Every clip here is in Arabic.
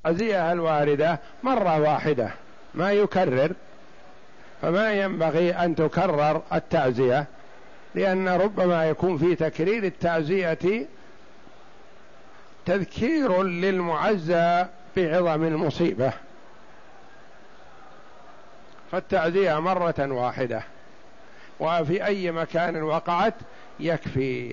التعزية الواردة مرة واحدة ما يكرر، فما ينبغي أن تكرر التعزية، لأن ربما يكون في تكرير التعزية تذكير للمعزى بعظم المصيبة، فالتعزية مرة واحدة وفي أي مكان وقعت يكفي.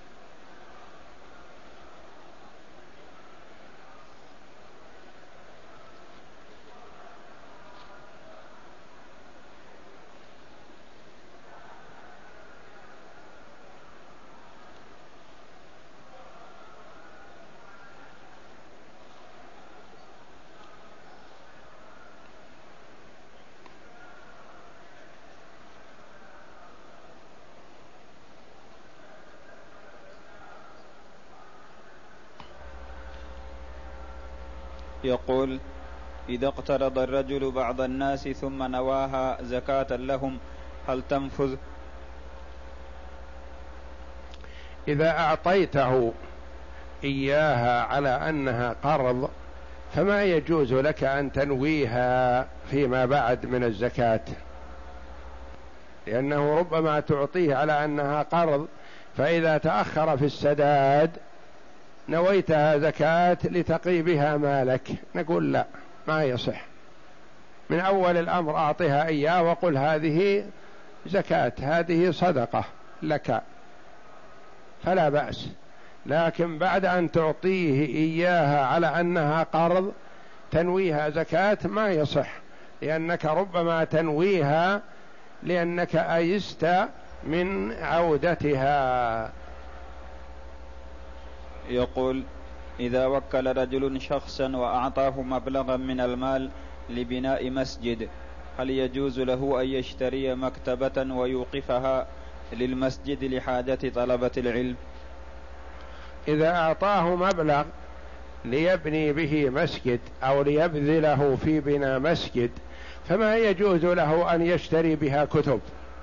يقول: إذا اقترض الرجل بعض الناس ثم نواها زكاة لهم هل تنفذ؟ إذا أعطيته إياها على أنها قرض فما يجوز لك أن تنويها فيما بعد من الزكاة، لأنه ربما تعطيه على أنها قرض، فإذا تأخر في السداد نويتها زكاة لتقي بها مالك، نقول لا، ما يصح. من أول الأمر أعطيها إياه وقل هذه زكاة، هذه صدقة لك، فلا بأس. لكن بعد أن تعطيه إياها على أنها قرض تنويها زكاة ما يصح، لأنك ربما تنويها لأنك أيست من عودتها. يقول: إذا وكل رجل شخصا وأعطاه مبلغا من المال لبناء مسجد هل يجوز له أن يشتري مكتبة ويوقفها للمسجد لحاجة طلبة العلم؟ إذا أعطاه مبلغ ليبني به مسجد أو ليبذله في بناء مسجد فما يجوز له أن يشتري بها كتب.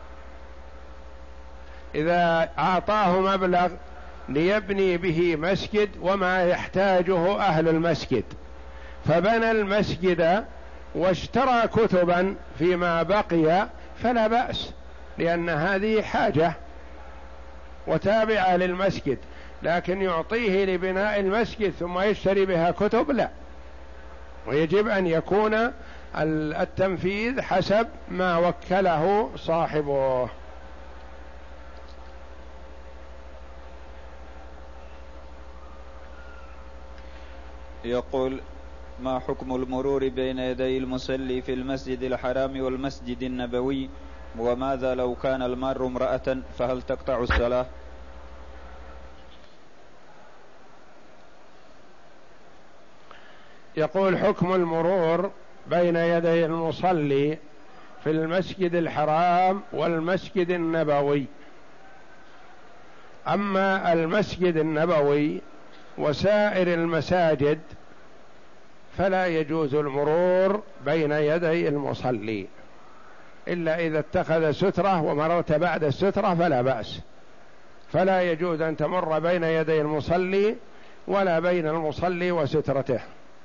إذا أعطاه مبلغ ليبني به مسجد وما يحتاجه أهل المسجد فبنى المسجد واشترى كتبا فيما بقي فلا بأس، لأن هذه حاجة وتابعة للمسجد. لكن يعطيه لبناء المسجد ثم يشتري بها كتب لا، ويجب أن يكون التنفيذ حسب ما وكله صاحبه. يقول: ما حكم المرور بين يدي المصلي في المسجد الحرام والمسجد النبوي، وماذا لو كان المار امرأة فهل تقطع الصلاة؟ يقول: حكم المرور بين يدي المصلي في المسجد الحرام والمسجد النبوي. أما المسجد النبوي وسائر المساجد فلا يجوز المرور بين يدي المصلي، إلا إذا اتخذ سترة ومررت بعد السترة فلا بأس، فلا يجوز أن تمر بين يدي المصلي ولا بين المصلي وسترته.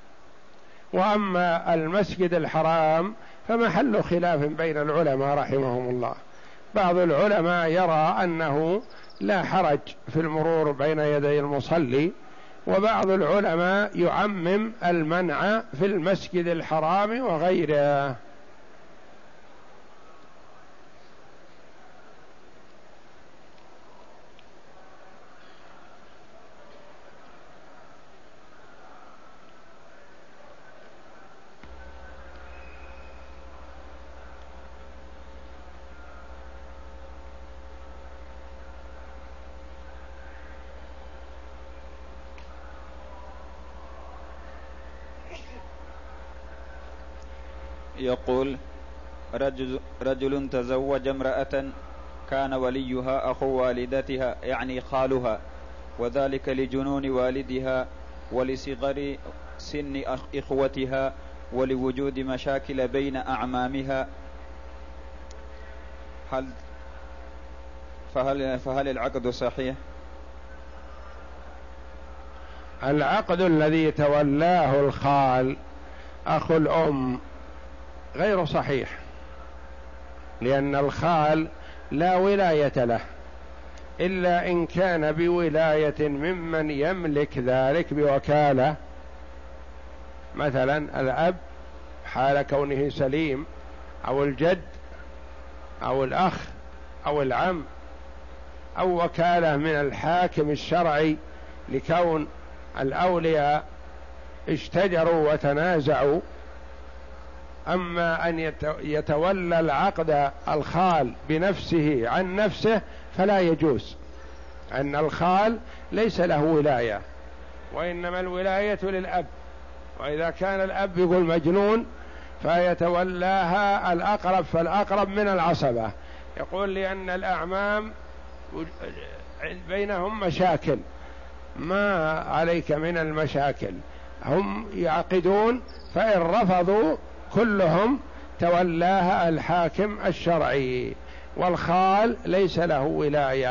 وأما المسجد الحرام فمحل خلاف بين العلماء رحمهم الله، بعض العلماء يرى أنه لا حرج في المرور بين يدي المصلي، وبعض العلماء يعمم المنع في المسجد الحرام وغيره. يقول: رجل تزوج امرأة كان وليها أخو والدتها يعني خالها، وذلك لجنون والدها ولصغر سن إخوتها ولوجود مشاكل بين أعمامها، فهل العقد صحيح؟ العقد الذي تولاه الخال أخو الأم غير صحيح، لأن الخال لا ولاية له إلا إن كان بولاية ممن يملك ذلك بوكالة، مثلا الأب حال كونه سليم، أو الجد، أو الأخ، أو العم، أو وكالة من الحاكم الشرعي لكون الأولياء اشتجروا وتنازعوا. أما أن يتولى العقد الخال بنفسه عن نفسه فلا يجوز، أن الخال ليس له ولاية، وإنما الولاية للأب. وإذا كان الأب يقول مجنون فيتولاها الأقرب فالأقرب من العصبة، يقول لأن الأعمام بينهم مشاكل، ما عليك من المشاكل، هم يعقدون، فإن رفضوا كلهم تولاها الحاكم الشرعي، والخال ليس له ولاية.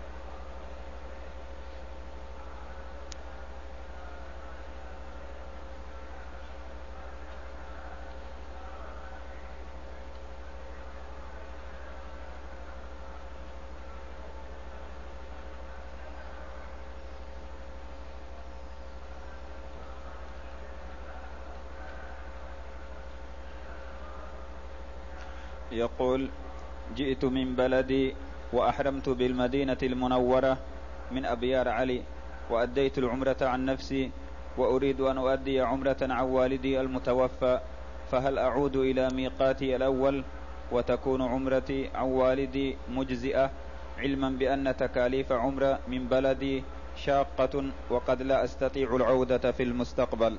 يقول: جئت من بلدي وأحرمت بالمدينة المنورة من أبيار علي، وأديت العمرة عن نفسي، وأريد أن أؤدي عمرة عن والدي المتوفى، فهل أعود إلى ميقاتي الأول وتكون عمرتي عن والدي مجزئة، علما بأن تكاليف عمرة من بلدي شاقة وقد لا أستطيع العودة في المستقبل؟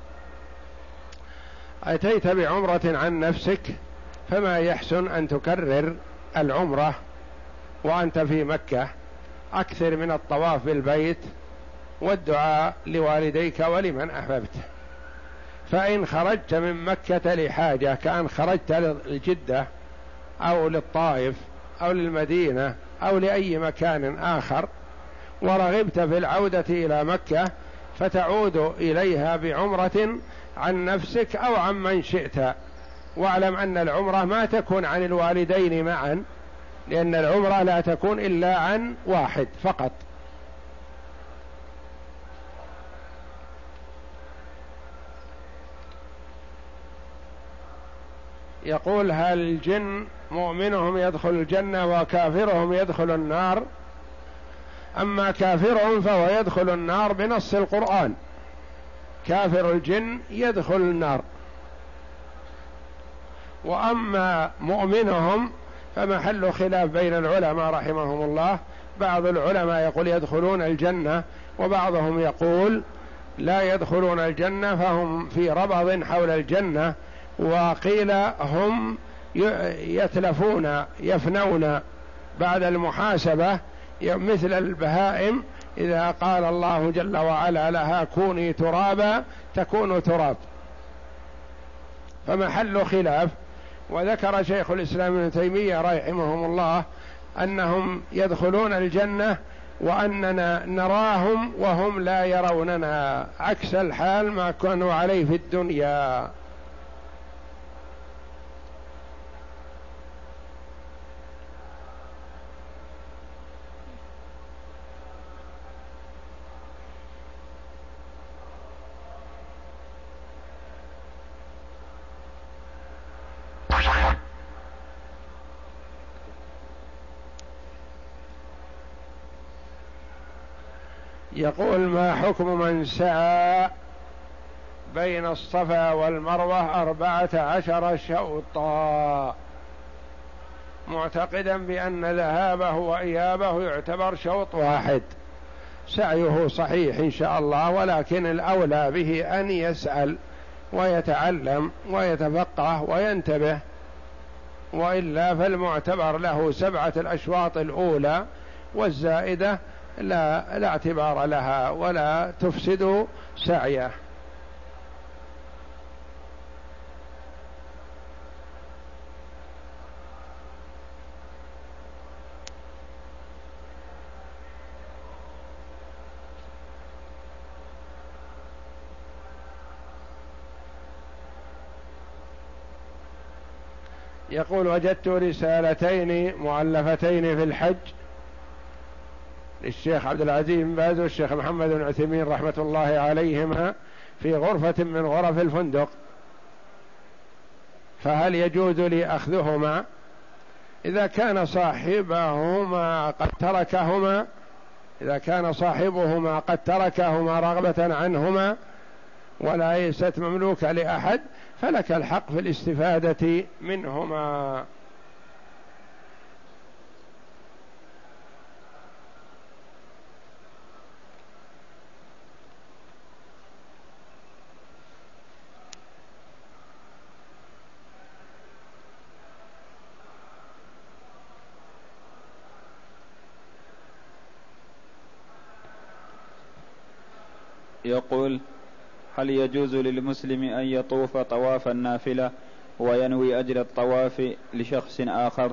أتيت بعمرة عن نفسك فما يحسن أن تكرر العمرة وأنت في مكة، أكثر من الطواف بالبيت والدعاء لوالديك ولمن أحببت. فإن خرجت من مكة لحاجة كأن خرجت للجدة أو للطائف أو للمدينة أو لأي مكان آخر ورغبت في العودة إلى مكة، فتعود إليها بعمرة عن نفسك أو عن من شئت. واعلم أن العمرة ما تكون عن الوالدين معا، لأن العمرة لا تكون إلا عن واحد فقط. يقول: هل الجن مؤمنهم يدخل الجنة وكافرهم يدخل النار؟ أما كافرهم فهو يدخل النار بنص القرآن، كافر الجن يدخل النار. وأما مؤمنهم فمحل خلاف بين العلماء رحمهم الله، بعض العلماء يقول يدخلون الجنة، وبعضهم يقول لا يدخلون الجنة فهم في ربض حول الجنة، وقيل هم يتلفون يفنون بعد المحاسبة مثل البهائم، إذا قال الله جل وعلا لها كوني ترابا تكون تراب. فمحل خلاف. وذكر شيخ الإسلام ابن تيمية رحمهم الله أنهم يدخلون الجنة وأننا نراهم وهم لا يروننا، عكس الحال ما كانوا عليه في الدنيا. يقول: ما حكم من سعى بين الصفا والمروة 14 شوطا معتقدا بأن ذهابه وإيابه يعتبر شوط واحد؟ سعيه صحيح إن شاء الله، ولكن الأولى به أن يسأل ويتعلم ويتفقه وينتبه، وإلا فالمعتبر له 7 الأشواط الأولى، والزائدة لا اعتبار لها ولا تفسد سعيه. يقول: وجدت رسالتين مؤلفتين في الحج للشيخ عبد العزيز بن باز والشيخ محمد بن عثيمين رحمة الله عليهما في غرفة من غرف الفندق، فهل يجوز لي أخذهما؟ إذا كان صاحبهما قد تركهما رغبة عنهما وليست مملوكة لأحد فلك الحق في الاستفادة منهما. يقول: هل يجوز للمسلم أن يطوف طواف النافلة وينوي أجر الطواف لشخص آخر؟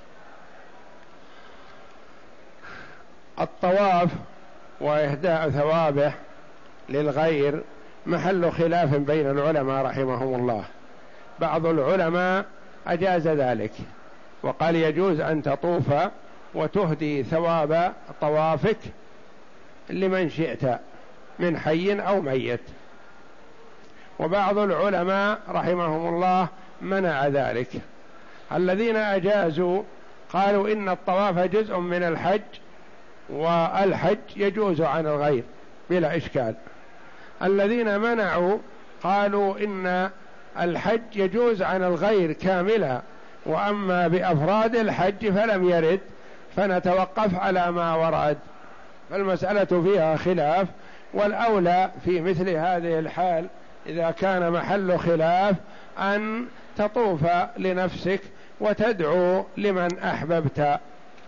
الطواف وإهداء ثوابه للغير محل خلاف بين العلماء رحمهم الله. بعض العلماء أجاز ذلك وقال يجوز أن تطوف وتهدي ثواب طوافك لمن شئت من حي أو ميت، وبعض العلماء رحمهم الله منع ذلك. الذين أجازوا قالوا إن الطواف جزء من الحج والحج يجوز عن الغير بلا إشكال. الذين منعوا قالوا إن الحج يجوز عن الغير كاملا، وأما بأفراد الحج فلم يرد فنتوقف على ما ورد. فالمسألة فيها خلاف، والأولى في مثل هذه الحال إذا كان محل خلاف أن تطوف لنفسك وتدعو لمن أحببت.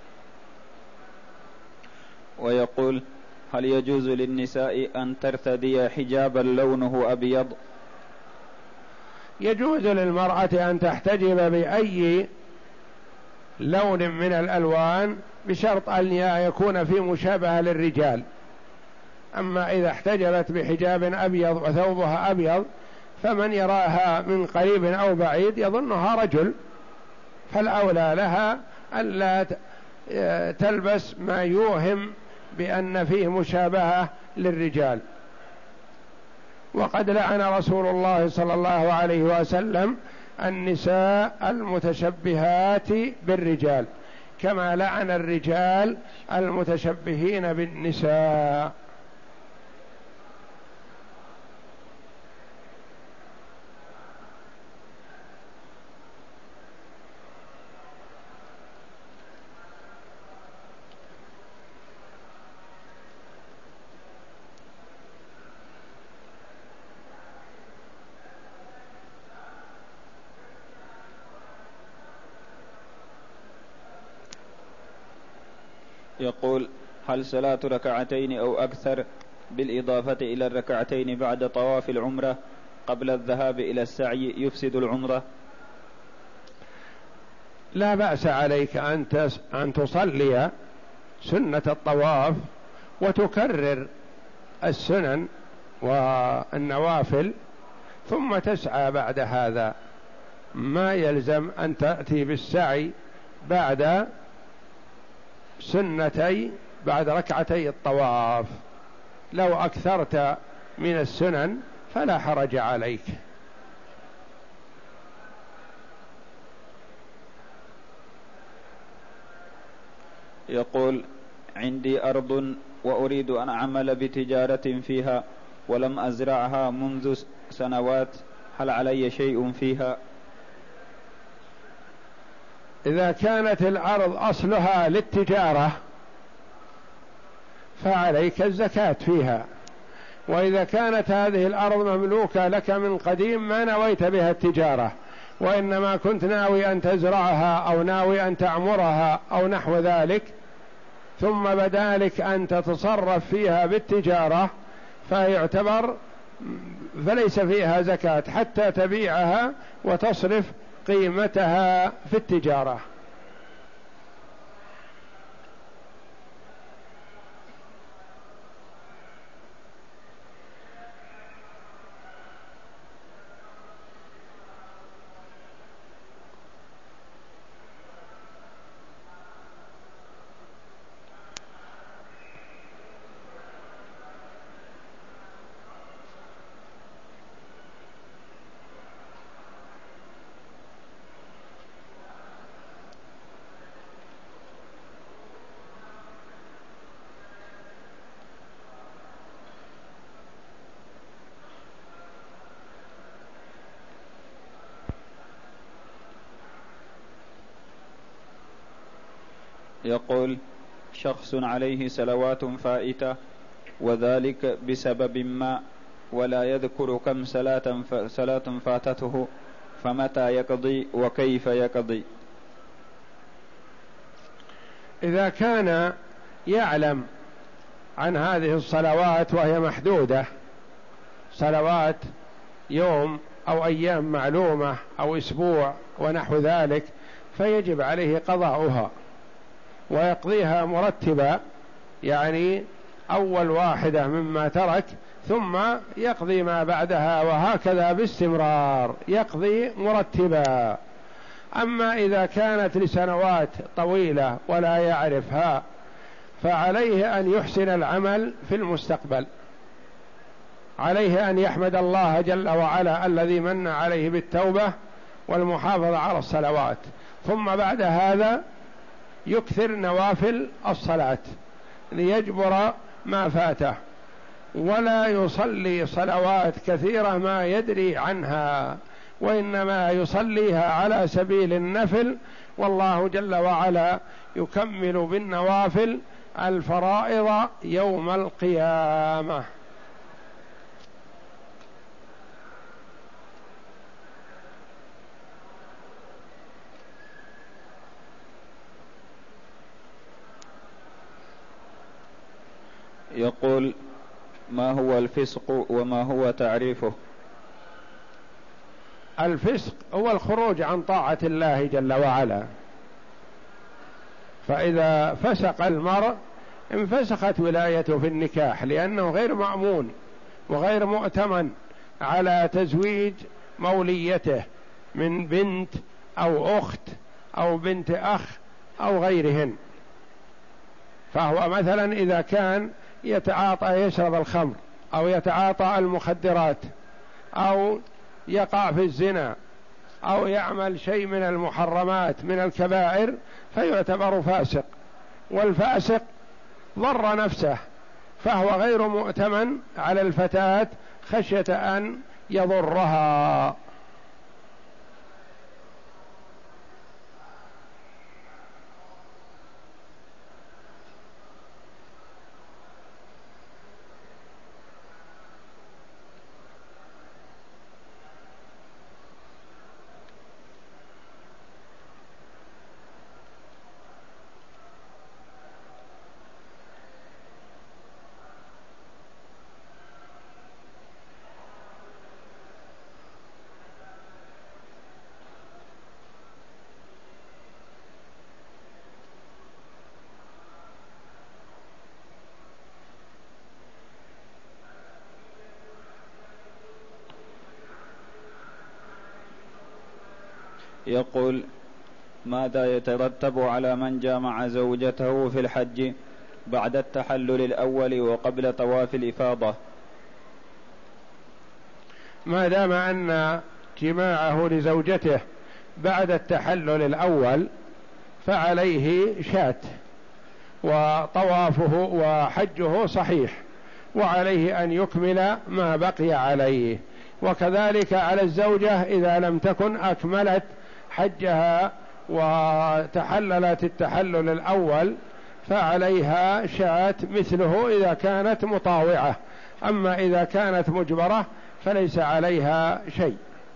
ويقول: هل يجوز للنساء أن ترتدي حجابا لونه أبيض؟ يجوز للمرأة أن تحتجب بأي لون من الألوان بشرط أن يكون في مشابهة للرجال. أما إذا احتجبت بحجاب أبيض وثوبها أبيض فمن يراها من قريب أو بعيد يظنها رجل، فالأولى لها ألا تلبس ما يوهم بأن فيه مشابهة للرجال. وقد لعن رسول الله صلى الله عليه وسلم النساء المتشبهات بالرجال كما لعن الرجال المتشبهين بالنساء. يقول: هل صلاة ركعتين أو أكثر بالإضافة إلى الركعتين بعد طواف العمرة قبل الذهاب إلى السعي يفسد العمرة؟ لا بأس عليك أن تصلي سنة الطواف وتكرر السنن والنوافل ثم تسعى بعد هذا، ما يلزم أن تأتي بالسعي بعد بعد ركعتي الطواف. لو أكثرت من السنن فلا حرج عليك. يقول: عندي أرض وأريد أن أعمل بتجارة فيها ولم أزرعها منذ سنوات، هل علي شيء فيها؟ إذا كانت الأرض أصلها للتجارة فعليك الزكاة فيها، وإذا كانت هذه الأرض مملوكة لك من قديم ما نويت بها التجارة وإنما كنت ناوي أن تزرعها أو ناوي أن تعمرها أو نحو ذلك، ثم بدا لك أن تتصرف فيها بالتجارة فليس فيها زكاة حتى تبيعها وتصرف قيمتها في التجارة. يقول: شخص عليه صلوات فائتة وذلك بسبب ما، ولا يذكر كم صلاة فاتته، فمتى يقضي وكيف يقضي؟ إذا كان يعلم عن هذه الصلوات وهي محدودة، صلوات يوم أو أيام معلومة أو أسبوع ونحو ذلك، فيجب عليه قضاؤها ويقضيها مرتبة، يعني أول واحدة مما ترك ثم يقضي ما بعدها، وهكذا باستمرار يقضي مرتبا. أما إذا كانت لسنوات طويلة ولا يعرفها فعليه أن يحسن العمل في المستقبل، عليه أن يحمد الله جل وعلا الذي من عليه بالتوبة والمحافظة على الصلوات، ثم بعد هذا يكثر نوافل الصلاة ليجبر ما فاته، ولا يصلي صلوات كثيرة ما يدري عنها، وإنما يصليها على سبيل النفل، والله جل وعلا يكمل بالنوافل الفرائض يوم القيامة. يقول: ما هو الفسق وما هو تعريفه؟ الفسق هو الخروج عن طاعة الله جل وعلا، فإذا فسق المرء انفسخت ولايته في النكاح، لأنه غير مأمون وغير مؤتمن على تزويج موليته من بنت أو أخت أو بنت أخ أو غيرهن. فهو مثلا إذا كان يتعاطى يشرب الخمر أو يتعاطى المخدرات أو يقع في الزنا أو يعمل شيء من المحرمات من الكبائر فيعتبر فاسق، والفاسق ضر نفسه، فهو غير مؤتمن على الفتاة خشية أن يضرها. يقول: ماذا يترتب على من جامع زوجته في الحج بعد التحلل الأول وقبل طواف الإفاضة؟ ما دام أن جماعه لزوجته بعد التحلل الأول فعليه شاة، وطوافه وحجه صحيح، وعليه أن يكمل ما بقي عليه. وكذلك على الزوجة إذا لم تكن أكملت حجها وتحللت التحلل الأول فعليها شاة مثله إذا كانت مطاوعة، أما إذا كانت مجبرة فليس عليها شيء.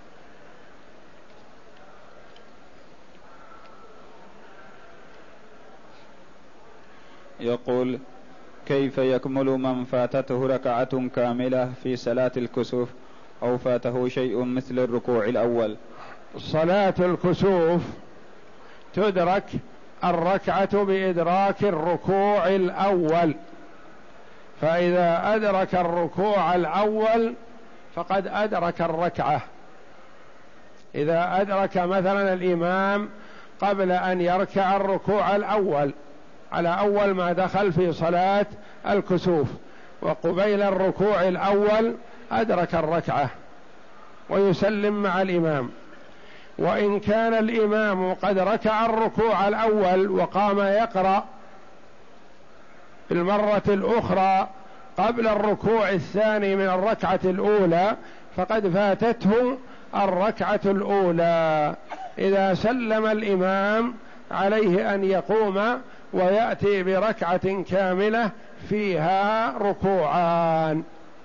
يقول: كيف يكمل من فاتته ركعة كاملة في صلاة الكسوف أو فاته شيء مثل الركوع الأول؟ صلاة الكسوف تدرك الركعة بإدراك الركوع الأول، فإذا أدرك الركوع الأول فقد أدرك الركعة. إذا أدرك مثلا الإمام قبل أن يركع الركوع الأول على أول ما دخل في صلاة الكسوف وقبيل الركوع الأول أدرك الركعة ويسلم مع الإمام. وإن كان الإمام قد ركع الركوع الأول وقام يقرأ في المرة الأخرى قبل الركوع الثاني من الركعة الأولى فقد فاتته الركعة الأولى. إذا سلم الإمام عليه أن يقوم ويأتي بركعة كاملة فيها ركوعان.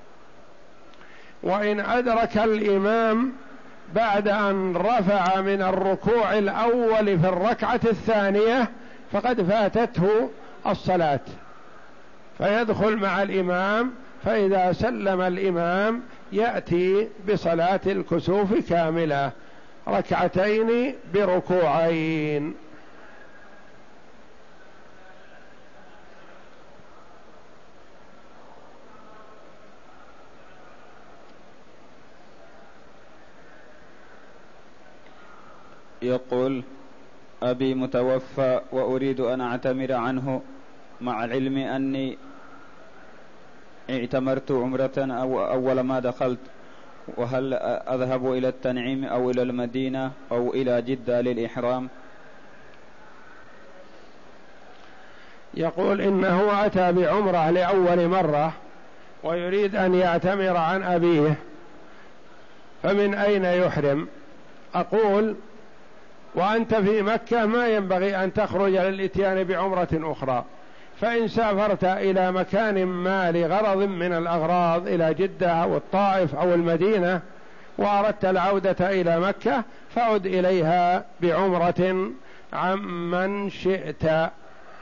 وإن أدرك الإمام بعد أن رفع من الركوع الأول في الركعة الثانية فقد فاتته الصلاة، فيدخل مع الإمام، فإذا سلم الإمام يأتي بصلاة الكسوف كاملة، ركعتين بركوعين. يقول: أبي متوفى وأريد أن أعتمر عنه، مع العلم أني اعتمرت عمرة أول ما دخلت، وهل أذهب إلى التنعيم أو إلى المدينة أو إلى جدة للإحرام؟ يقول إنه أتى بعمرة لأول مرة ويريد أن يعتمر عن أبيه، فمن أين يحرم؟ أقول: وأنت في مكة ما ينبغي أن تخرج للإتيان بعمرة أخرى، فإن سافرت إلى مكان ما لغرض من الأغراض إلى جدة أو الطائف أو المدينة وأردت العودة إلى مكة فعد إليها بعمرة عمن شئت.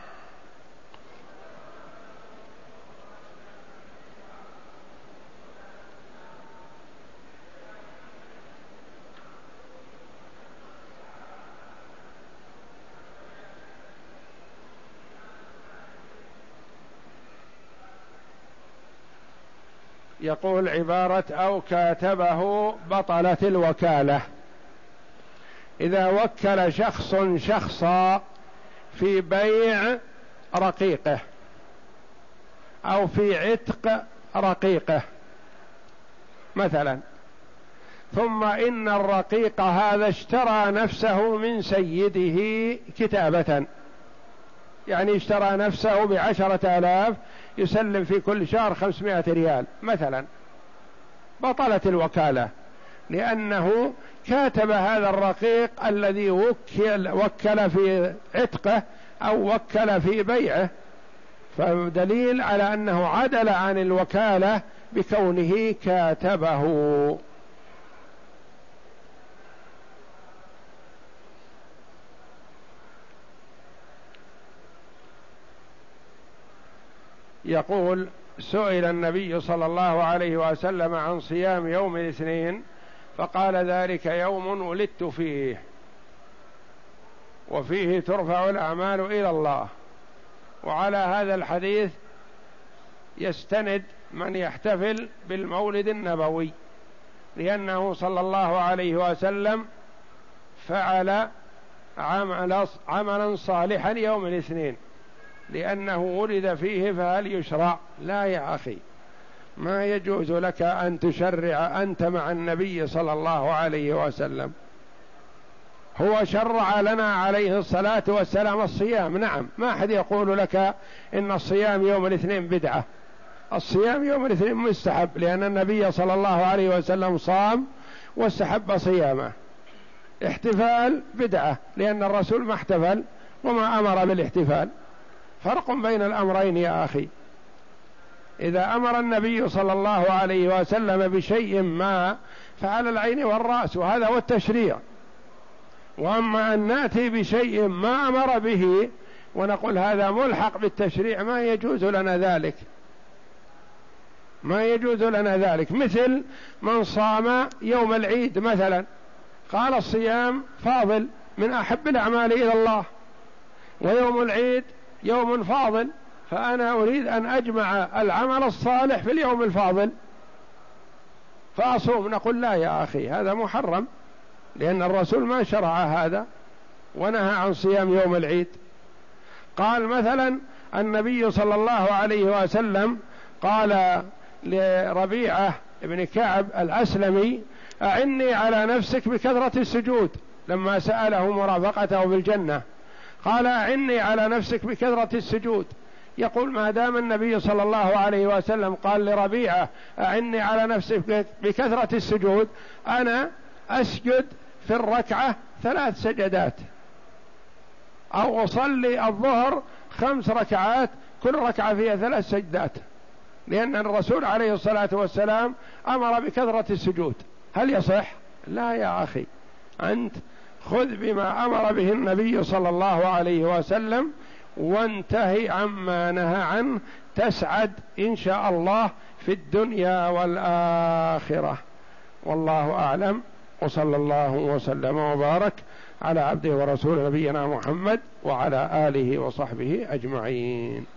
يقول عبارة أو كاتبه بطلت الوكالة. إذا وكل شخص شخصا في بيع رقيقه أو في عتق رقيقه مثلا، ثم إن الرقيق هذا اشترى نفسه من سيده كتابة، يعني اشترى نفسه ب10,000 يسلم في كل شهر 500 ريال مثلا، بطلت الوكالة، لأنه كاتب هذا الرقيق الذي وكل في عتقه أو وكل في بيعه، فدليل على أنه عدل عن الوكالة بكونه كاتبه. يقول: سئل النبي صلى الله عليه وسلم عن صيام يوم الاثنين فقال: ذلك يوم ولدت فيه، وفيه ترفع الأعمال إلى الله. وعلى هذا الحديث يستند من يحتفل بالمولد النبوي، لأنه صلى الله عليه وسلم فعل عملا صالحا يوم الاثنين لأنه ولد فيه، فهل يشرع؟ لا يا أخي، ما يجوز لك أن تشرع أنت مع النبي صلى الله عليه وسلم. هو شرع لنا عليه الصلاة والسلام الصيام، نعم، ما أحد يقول لك إن الصيام يوم الاثنين بدعة، الصيام يوم الاثنين مستحب، لأن النبي صلى الله عليه وسلم صام واستحب صيامه. احتفال بدعة، لأن الرسول ما احتفل وما أمر بالاحتفال. فرق بين الأمرين يا أخي. إذا أمر النبي صلى الله عليه وسلم بشيء ما فعلى العين والرأس، وهذا هو التشريع. وأما أن نأتي بشيء ما أمر به ونقول هذا ملحق بالتشريع، ما يجوز لنا ذلك، ما يجوز لنا ذلك. مثل من صام يوم العيد مثلا، قال الصيام فاضل من أحب الأعمال إلى الله، ويوم العيد يوم فاضل، فأنا أريد أن أجمع العمل الصالح في اليوم الفاضل فأصوم. نقول: لا يا أخي، هذا محرم، لأن الرسول ما شرع هذا ونهى عن صيام يوم العيد. قال مثلا النبي صلى الله عليه وسلم قال لربيعة بن كعب الأسلمي: أعني على نفسك بكثرة السجود، لما سأله مرافقته بالجنة قال: أعني على نفسك بكثرة السجود. يقول: ما دام النبي صلى الله عليه وسلم قال لربيعة: أعني على نفسك بكثرة السجود، أنا أسجد في الركعة 3 سجدات، أو أصلي الظهر 5 ركعات كل ركعة فيها 3 سجدات، لأن الرسول عليه الصلاة والسلام أمر بكثرة السجود. هل يصح؟ لا يا أخي، أنت خذ بما أمر به النبي صلى الله عليه وسلم وانتهي عما نهى عنه، تسعد إن شاء الله في الدنيا والآخرة. والله أعلم، وصلى الله وسلم وبارك على عبده ورسوله نبينا محمد وعلى آله وصحبه أجمعين.